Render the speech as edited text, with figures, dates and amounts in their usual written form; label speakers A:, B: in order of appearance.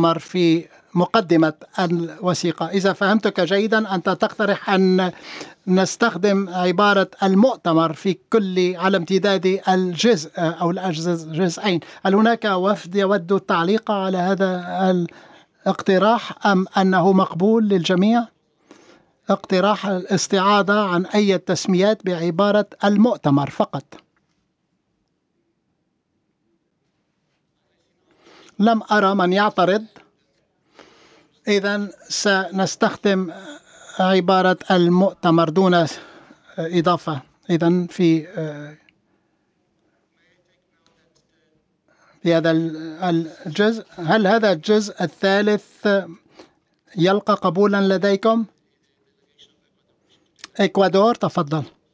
A: المؤتمر في مقدمة الوثيقة. إذا فهمتك جيدا أنت تقترح أن نستخدم عبارة المؤتمر في كل على امتداد الجزء أو الجزئين. هل هناك وفد يود التعليق على هذا الاقتراح أم أنه مقبول للجميع؟ اقتراح الاستعاضة عن أي تسميات بعبارة المؤتمر فقط. لم أرى من يعترض. إذن سنستخدم عبارة المؤتمر دون إضافة. إذن في هذا الجزء، هل هذا الجزء الثالث يلقى قبولا لديكم؟ إكوادور، تفضل.